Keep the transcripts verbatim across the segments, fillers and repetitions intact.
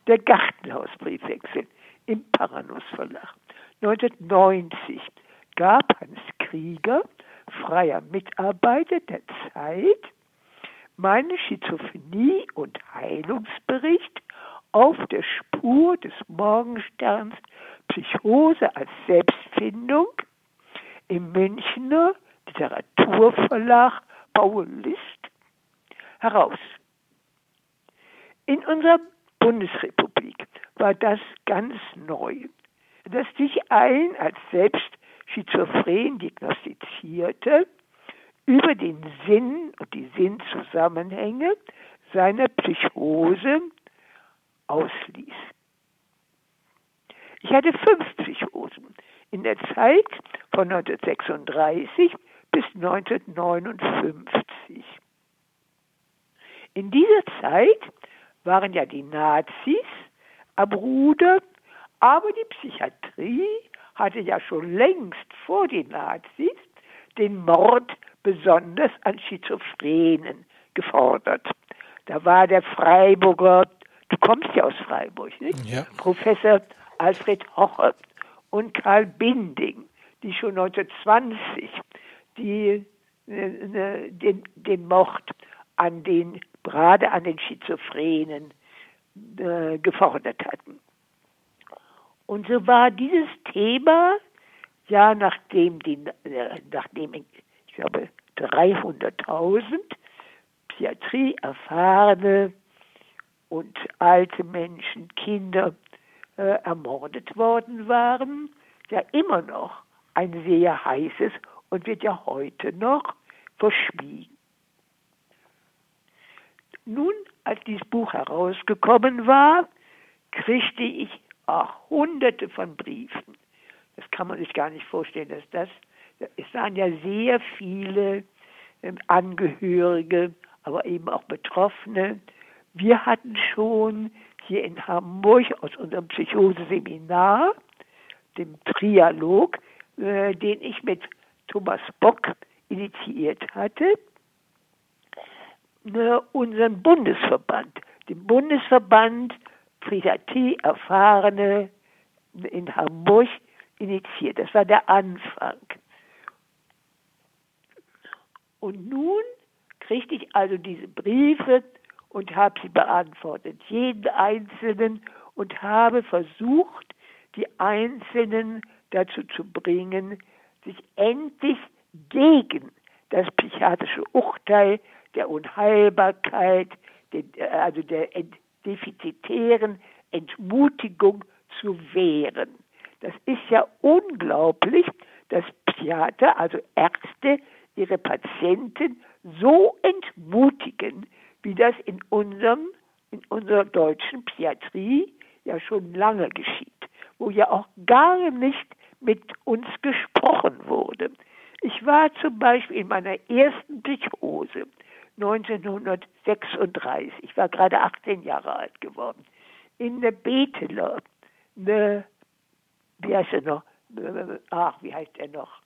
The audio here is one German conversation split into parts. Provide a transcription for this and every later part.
Der Gartenhausbriefwechsel im Paranus Verlag. neunzehnhundertneunzig gab Hans Krieger, freier Mitarbeiter der Zeit, meinen Schizophrenie- und Heilungsbericht auf der Spur des Morgensterns Psychose als Selbstfindung im Münchner Literaturverlag Paul List heraus. In unserer Bundesrepublik war das ganz neu, dass sich ein als selbst schizophren diagnostizierte über den Sinn und die Sinnzusammenhänge seiner Psychose ausließ. Ich hatte fünf Psychosen in der Zeit von neunzehnhundertsechsunddreißig bis neunzehnhundertneunundfünfzig. In dieser Zeit waren ja die Nazis am Ruder, aber die Psychiatrie hatte ja schon längst vor den Nazis den Mord besonders an Schizophrenen gefordert. Da war der Freiburger, du kommst ja aus Freiburg, nicht? Ja. Professor Alfred Hoche und Karl Binding, die schon neunzehnhundertzwanzig die, äh, den, den Mord an den, gerade an den Schizophrenen äh, gefordert hatten. Und so war dieses Thema, ja, nachdem, die, äh, nachdem ich glaube, dreihunderttausend Psychiatrie-erfahrene und alte Menschen, Kinder äh, ermordet worden waren, ja immer noch ein sehr heißes und wird ja heute noch verschwiegen. Nun, als dieses Buch herausgekommen war, kriegte ich auch hunderte von Briefen. Das kann man sich gar nicht vorstellen, dass das, es waren ja sehr viele ähm, Angehörige, aber eben auch Betroffene. Wir hatten schon hier in Hamburg aus unserem Psychose-Seminar, dem Trialog, äh, den ich mit Thomas Bock initiiert hatte, äh, unseren Bundesverband, den Bundesverband Psychiatrie-Erfahrene in Hamburg initiiert. Das war der Anfang. Und nun kriegte ich also diese Briefe und habe sie beantwortet, jeden einzelnen, und habe versucht, die Einzelnen dazu zu bringen, sich endlich gegen das psychiatrische Urteil der Unheilbarkeit, den, also der defizitären Entmutigung zu wehren. Das ist ja unglaublich, dass Psychiater, also Ärzte, ihre Patienten so entmutigen, wie das in unserem, in unserer deutschen Psychiatrie ja schon lange geschieht, wo ja auch gar nicht mit uns gesprochen wurde. Ich war zum Beispiel in meiner ersten Psychose neunzehnhundertsechsunddreißig, ich war gerade achtzehn Jahre alt geworden, in der Beteler, eine, wie heißt er noch? Ach, wie heißt er noch?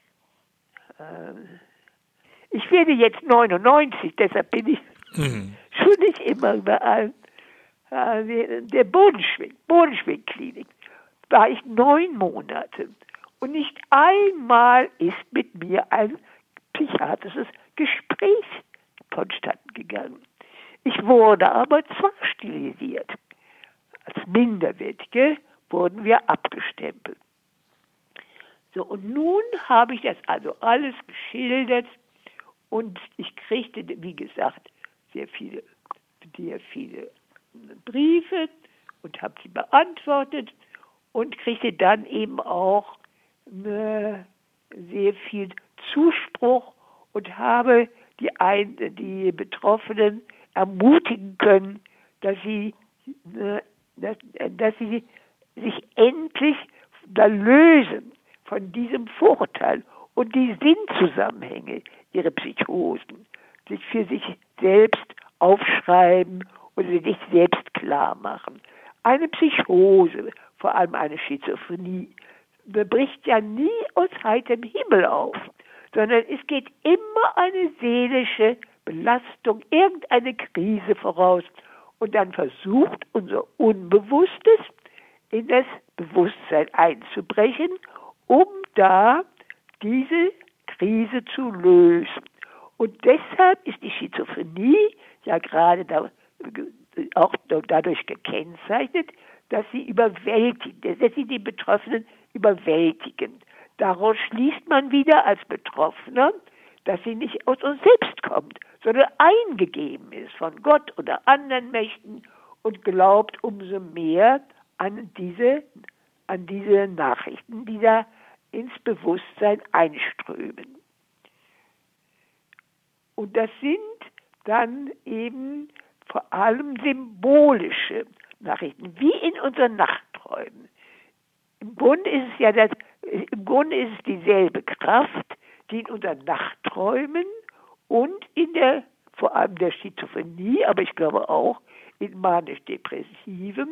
Ich werde jetzt neunundneunzig, deshalb bin ich mhm. schon nicht immer überall. Der Bodenschwing, Bodenschwingklinik, war ich neun Monate und nicht einmal ist mit mir ein psychiatrisches Gespräch vonstatten gegangen. Ich wurde aber zwangssterilisiert. Als Minderwertige wurden wir abgestempelt. So, und nun habe ich das also alles geschildert und ich kriegte, wie gesagt, sehr viele, sehr viele Briefe und habe sie beantwortet und kriegte dann eben auch äh, sehr viel Zuspruch und habe die, ein, die Betroffenen ermutigen können, dass sie, äh, dass, dass sie sich endlich da lösen von diesem Vorurteil und die Sinnzusammenhänge ihrer Psychosen, sich für sich selbst aufschreiben und sie sich selbst klar machen. Eine Psychose, vor allem eine Schizophrenie, bricht ja nie aus heiterem Himmel auf, sondern es geht immer eine seelische Belastung, irgendeine Krise voraus. Und dann versucht unser Unbewusstes in das Bewusstsein einzubrechen, um da diese Krise zu lösen. Und deshalb ist die Schizophrenie ja gerade da, auch dadurch gekennzeichnet, dass sie überwältigt, dass sie die Betroffenen überwältigen. Daraus schließt man wieder als Betroffener, dass sie nicht aus uns selbst kommt, sondern eingegeben ist von Gott oder anderen Mächten und glaubt umso mehr an diese, an diese Nachrichten, die da ins Bewusstsein einströmen. Und das sind dann eben vor allem symbolische Nachrichten, wie in unseren Nachtträumen. Im Grunde ist es ja das, im Grunde ist es dieselbe Kraft, die in unseren Nachtträumen und in der, vor allem der Schizophrenie, aber ich glaube auch in manisch-depressivem,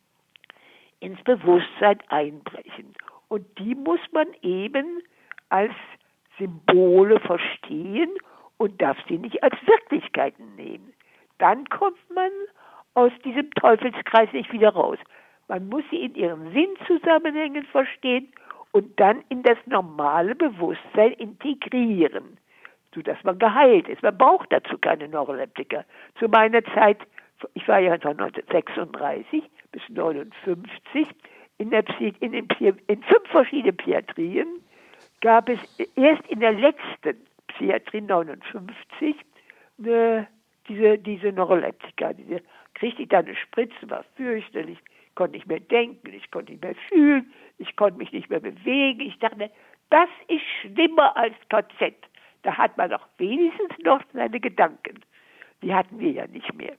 ins Bewusstsein einbrechen. Und die muss man eben als Symbole verstehen und darf sie nicht als Wirklichkeiten nehmen. Dann kommt man aus diesem Teufelskreis nicht wieder raus. Man muss sie in ihren Sinnzusammenhängen verstehen und dann in das normale Bewusstsein integrieren, sodass man geheilt ist. Man braucht dazu keine Neuroleptika. Zu meiner Zeit, ich war ja von neunzehnhundertsechsunddreißig bis neunundfünfzig, in, der Psy- in, den Psy- in fünf verschiedenen Psychiatrien, gab es erst in der letzten Psychiatrie neunundfünfzig eine, diese, diese Neuroleptika. Diese kriegte ich dann eine Spritze, war fürchterlich, konnte nicht mehr denken, ich konnte nicht mehr fühlen, ich konnte mich nicht mehr bewegen. Ich dachte, das ist schlimmer als K Z. Da hat man doch wenigstens noch seine Gedanken. Die hatten wir ja nicht mehr.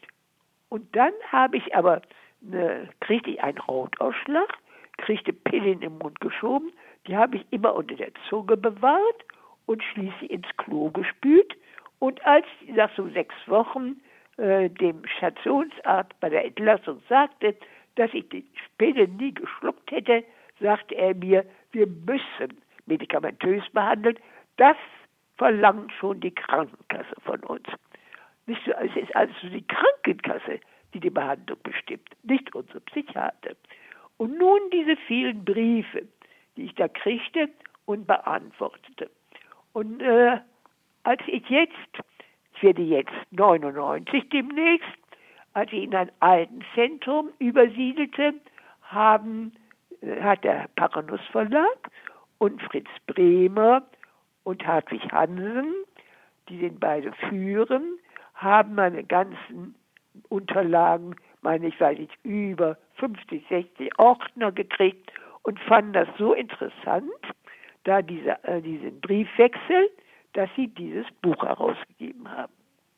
Und dann habe ich aber, eine, kriegte ich einen Hautausschlag, kriegte Pillen im Mund geschoben, die habe ich immer unter der Zunge bewahrt und schließlich ins Klo gespült. Und als nach so sechs Wochen äh, dem Stationsarzt bei der Entlassung sagte, dass ich die Pille nie geschluckt hätte, sagte er mir, wir müssen medikamentös behandeln. Das verlangt schon die Krankenkasse von uns. Nicht so, es ist also die Krankenkasse, die die Behandlung bestimmt, nicht unsere Psychiater. Und nun diese vielen Briefe, die ich da kriegte und beantwortete. Und äh, als ich jetzt, ich werde jetzt neunundneunzig demnächst, als ich in ein Altenzentrum übersiedelte, haben, äh, hat der Paranuss Verlag und Fritz Bremer und Hartwig Hansen, die den beide führen, haben meine ganzen Unterlagen, meine, ich weiß nicht, über fünfzig, sechzig Ordner gekriegt und fanden das so interessant, da diese, äh, diesen Briefwechsel, dass sie dieses Buch herausgegeben haben.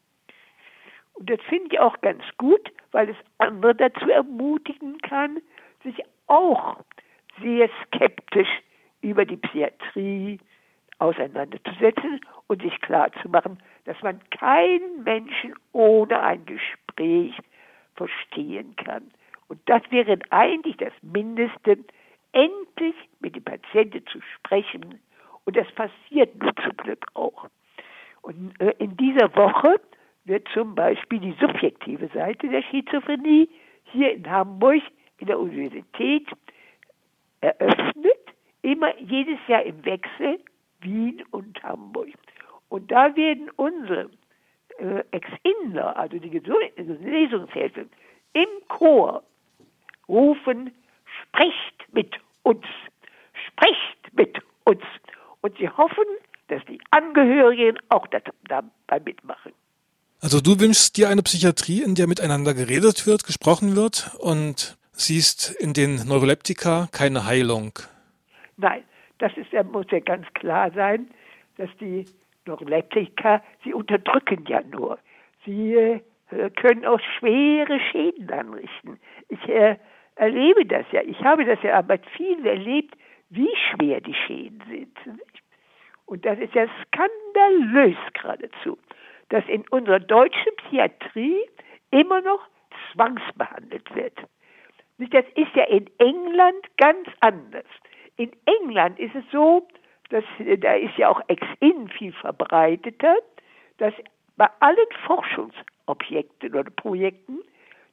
Und das finde ich auch ganz gut, weil es andere dazu ermutigen kann, sich auch sehr skeptisch über die Psychiatrie auseinanderzusetzen und sich klarzumachen, dass man keinen Menschen ohne ein Gespräch verstehen kann. Und das wäre eigentlich das Mindeste, endlich mit dem Patienten zu sprechen. Und das passiert nur zum Glück auch. Und äh, in dieser Woche wird zum Beispiel die subjektive Seite der Schizophrenie hier in Hamburg in der Universität eröffnet, immer jedes Jahr im Wechsel, Wien und Hamburg. Und da werden unsere äh, Ex-Inler, also die Lesungshilfe, im Chor rufen, sprecht mit uns, sprecht mit uns. Und sie hoffen, dass die Angehörigen auch dabei mitmachen. Also du wünschst dir eine Psychiatrie, in der miteinander geredet wird, gesprochen wird und siehst in den Neuroleptika keine Heilung? Nein, das ist, muss ja ganz klar sein, dass die Neuroleptika, sie unterdrücken ja nur. Sie äh, können auch schwere Schäden anrichten. Ich äh, erlebe das ja, ich habe das ja mit vielen erlebt, wie schwer die Schäden sind. Und das ist ja skandalös geradezu, dass in unserer deutschen Psychiatrie immer noch zwangsbehandelt wird. Das ist ja in England ganz anders. In England ist es so, dass, da ist ja auch Ex-In viel verbreiteter, dass bei allen Forschungsobjekten oder Projekten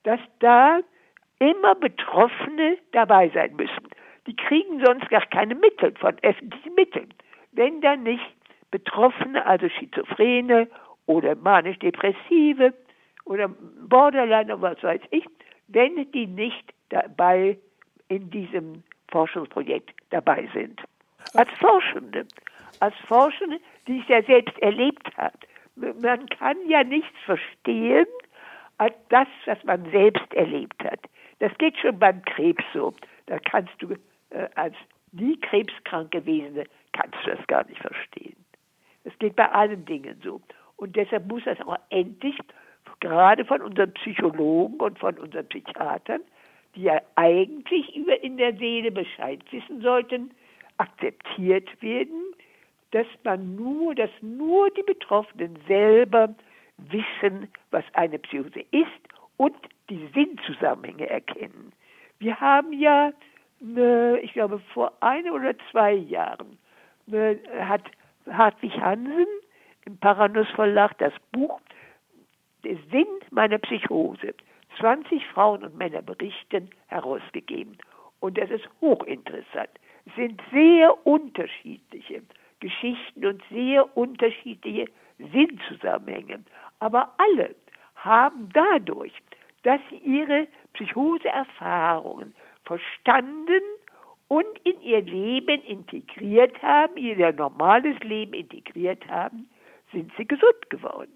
dass da immer Betroffene dabei sein müssen. Die kriegen sonst gar keine Mittel von öffentlichen Mitteln. Wenn da nicht Betroffene, also Schizophrene oder manisch-depressive oder Borderline oder was weiß ich, wenn die nicht dabei in diesem Forschungsprojekt dabei sind. Als Forschende, als Forschende, die es ja selbst erlebt hat. Man kann ja nichts verstehen als das, was man selbst erlebt hat. Das geht schon beim Krebs so. Da kannst du äh, als nie krebskrank gewesene, kannst du das gar nicht verstehen. Das geht bei allen Dingen so. Und deshalb muss das auch endlich, gerade von unseren Psychologen und von unseren Psychiatern, die ja eigentlich über in der Seele Bescheid wissen sollten, akzeptiert werden, dass man nur, dass nur die Betroffenen selber wissen, was eine Psychose ist und die Sinnzusammenhänge erkennen. Wir haben ja, äh, ich glaube, vor ein oder zwei Jahren äh, hat Hartwig Hansen im Paranuss Verlag das Buch Der Sinn meiner Psychose, zwanzig Frauen und Männer berichten, herausgegeben. Und das ist hochinteressant. Es sind sehr unterschiedliche Geschichten und sehr unterschiedliche Sinnzusammenhänge. Aber alle haben dadurch, dass sie ihre Psychoseerfahrungen verstanden und in ihr Leben integriert haben, in ihr normales Leben integriert haben, sind sie gesund geworden.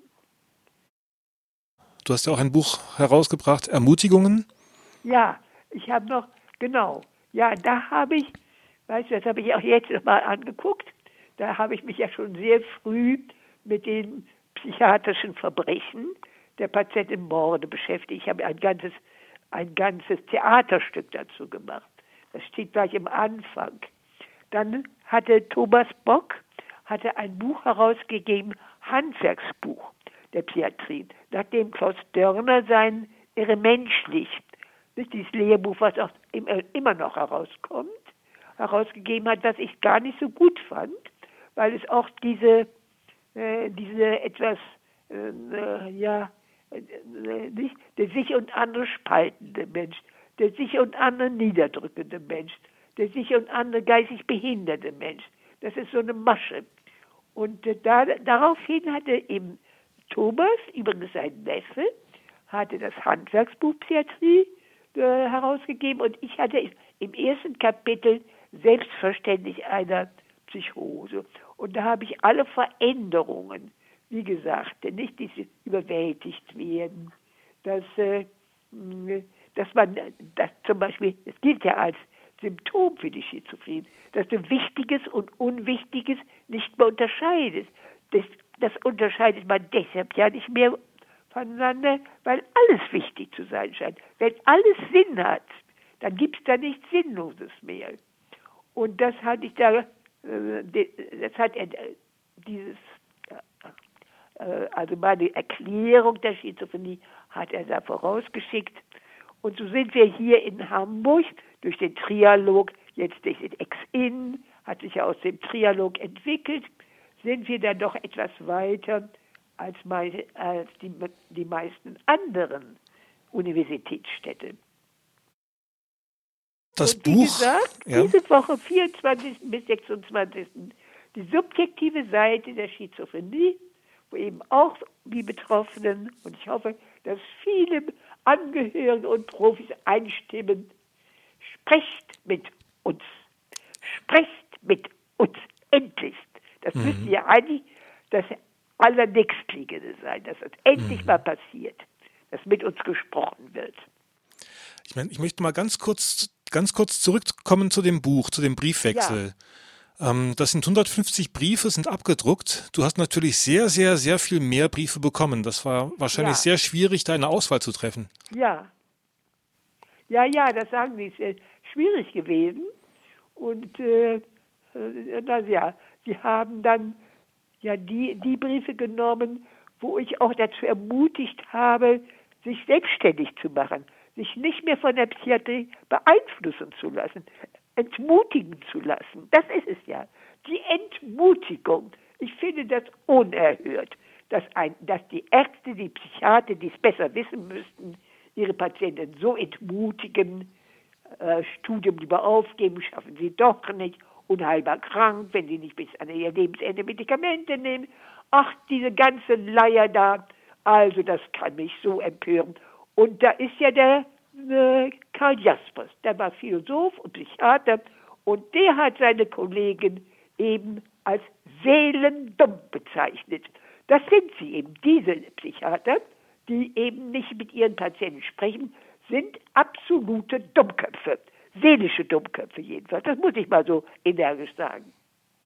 Du hast ja auch ein Buch herausgebracht, Ermutigungen. Ja, ich habe noch, genau, ja, da habe ich, weißt du, das habe ich auch jetzt noch mal angeguckt, da habe ich mich ja schon sehr früh mit den psychiatrischen Verbrechen der Patientenmorde beschäftigt. Ich habe ein ganzes, ein ganzes Theaterstück dazu gemacht. Das steht gleich am Anfang. Dann hatte Thomas Bock hatte ein Buch herausgegeben, Handwerksbuch der Psychiatrie, nachdem Klaus Dörner sein Irre menschlich, nicht dieses Lehrbuch, was auch immer noch herauskommt, herausgegeben hat, was ich gar nicht so gut fand, weil es auch diese, äh, diese etwas, äh, ja, äh, nicht, der sich und andere spaltende Mensch, der sich und andere niederdrückende Mensch, der sich und andere geistig behinderte Mensch, das ist so eine Masche. Und äh, da, daraufhin hatte eben Thomas, übrigens sein Neffe, hatte das Handwerksbuch Psychiatrie äh, herausgegeben und ich hatte im ersten Kapitel selbstverständlich einer Psychose. Und da habe ich alle Veränderungen, wie gesagt, nicht diese überwältigt werden, dass, äh, dass man, das zum Beispiel, es gilt ja als Symptom für die Schizophrenie, dass du Wichtiges und Unwichtiges nicht mehr unterscheidest. Das, das unterscheidet man deshalb ja nicht mehr voneinander, weil alles wichtig zu sein scheint. Wenn alles Sinn hat, dann gibt es da nichts Sinnloses mehr. Und das hatte ich da, das hat er, dieses, also meine Erklärung der Schizophrenie hat er da vorausgeschickt. Und so sind wir hier in Hamburg durch den Trialog, jetzt durch den Ex-In, hat sich ja aus dem Trialog entwickelt, sind wir dann doch etwas weiter als, meine, als die, die meisten anderen Universitätsstädte. Das Und wie Buch, gesagt, ja. diese Woche vierundzwanzigsten bis sechsundzwanzigsten die subjektive Seite der Schizophrenie, wo eben auch die Betroffenen, und ich hoffe, dass viele Angehörige und Profis einstimmen, sprecht mit uns. Sprecht mit uns. Endlich. Das mhm. müsste ja eigentlich das Allernächstliegende sein, dass das endlich mhm. mal passiert, dass mit uns gesprochen wird. Ich meine, ich möchte mal ganz kurz, ganz kurz zurückkommen zu dem Buch, zu dem Briefwechsel. Ja. Ähm, das sind hundertfünfzig Briefe, sind abgedruckt. Du hast natürlich sehr, sehr, sehr viel mehr Briefe bekommen. Das war wahrscheinlich ja. sehr schwierig, da eine Auswahl zu treffen. Ja. Ja, ja, das sagen die. Es ist schwierig gewesen. Und äh, na ja, sie haben dann ja die, die Briefe genommen, wo ich auch dazu ermutigt habe, sich selbstständig zu machen, sich nicht mehr von der Psychiatrie beeinflussen zu lassen, entmutigen zu lassen. Das ist es ja. Die Entmutigung. Ich finde das unerhört, dass, ein, dass die Ärzte, die Psychiater, die es besser wissen müssten, ihre Patienten so entmutigen, äh, Studium lieber aufgeben, schaffen sie doch nicht, unheilbar krank, wenn sie nicht bis an ihr Lebensende Medikamente nehmen. Ach, diese ganze Leier da, also das kann mich so empören. Und da ist ja der äh, Karl Jaspers, der war Philosoph und Psychiater und der hat seine Kollegen eben als seelendumm bezeichnet. Das sind sie eben, diese Psychiater, die eben nicht mit ihren Patienten sprechen, sind absolute Dummköpfe. Seelische Dummköpfe jedenfalls. Das muss ich mal so energisch sagen.